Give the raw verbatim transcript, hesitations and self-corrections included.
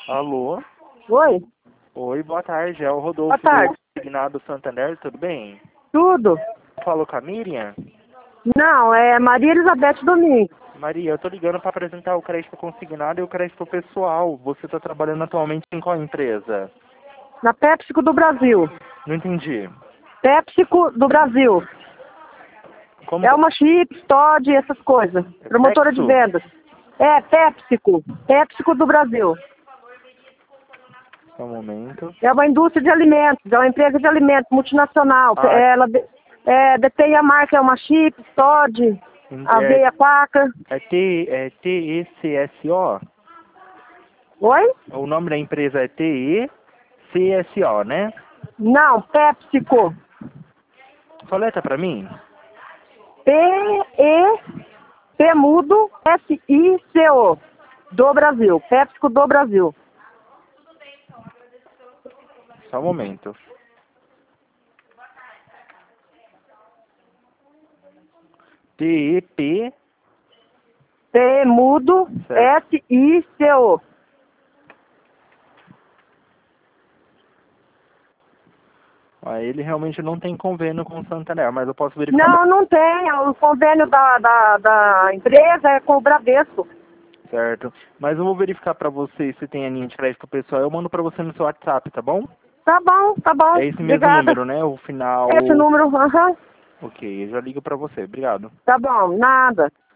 Alô? Oi? Oi, boa tarde. É o Rodolfo Boa tarde. do Consignado Santander, tudo bem? Tudo? Falou com a Miriam? Não, é Maria Elizabeth Domingues. Maria, eu tô ligando para apresentar o crédito consignado e o crédito pessoal. Você está trabalhando atualmente em qual empresa? Na PepsiCo do Brasil. Não entendi. PepsiCo do Brasil. Como É uma chips, Todd, essas coisas. É Promotora de Pexo? vendas. É, PepsiCo. PepsiCo do Brasil. Só um momento. É uma indústria de alimentos, é uma empresa de alimentos multinacional. Ah, Ela de- é, detém a marca, é uma chips, Todd, é, aveia Quaker. é, T, é T E C S O? Oi? O nome da empresa é T E C S O, né? Não, PepsiCo. Soleta para mim. P-E... P mudo, S I C O, do Brasil, PepsiCo do Brasil. Só um momento. T E P, P mudo, certo. S I C O. Ah, ele realmente não tem convênio com o Santander, mas eu posso verificar. Não, não tem. O convênio da, da, da empresa é com o Bradesco. Certo. Mas eu vou verificar pra você se tem a linha de crédito pessoal. Eu mando pra você no seu WhatsApp, tá bom? Tá bom, tá bom. É esse mesmo Obrigada. número, né? O final. Esse número, aham. Ok, eu já ligo pra você. Obrigado. Tá bom, nada.